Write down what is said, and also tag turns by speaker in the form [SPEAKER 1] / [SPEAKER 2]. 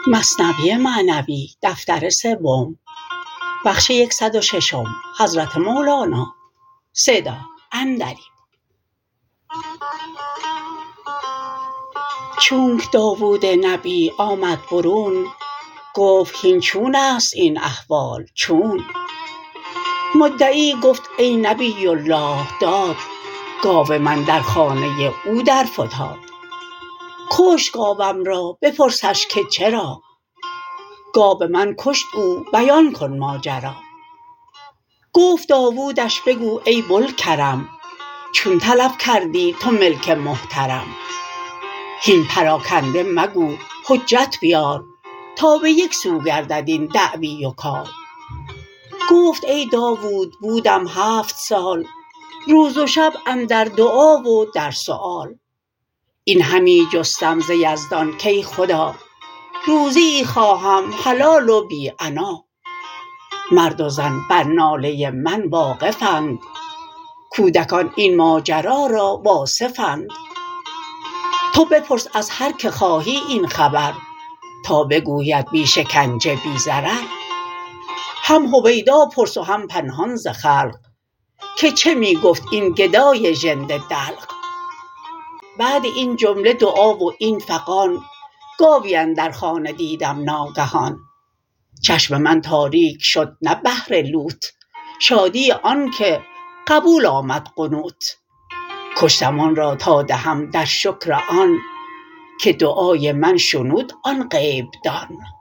[SPEAKER 1] چونک داود نبی آمد برون گفت هین چونست این احوال چون مدعی گفت ای نبی الله داد گاو من در خانه او در فتاد کشت گاوم را بپرسش که چرا گاو من کشت او بیان کن ماجرا گفت داودش بگو ای بوالکرم چون طلب کردی تو ملک محترم هین پراکنده مگو حجت بیار تا به یک سو گردد این دعوی و کار گفت ای داود بودم 7 سال روز و شب اندر دعا و در سؤال این همی جستم ز یزدان کای خدا روزیی خواهم حلال و بی عنا مرد و زن بر ناله من واقفند کودکان این ماجرا را واصفند تو بپرس از هر که خواهی این خبر تا بگوید بی شکنجه بی ضرر هم هویدا پرس و هم پنهان ز خلق که چه می گفت این گدای ژنده دلق بعد این جمله دعا و این فغان گاوی اندر خانه دیدم ناگهان چشم من تاریک شد نه بهر لوت شادی آنک قبول آمد قنوت کشتم آن را تا دهم در شکر آن که دعای من شنود آن غیب دان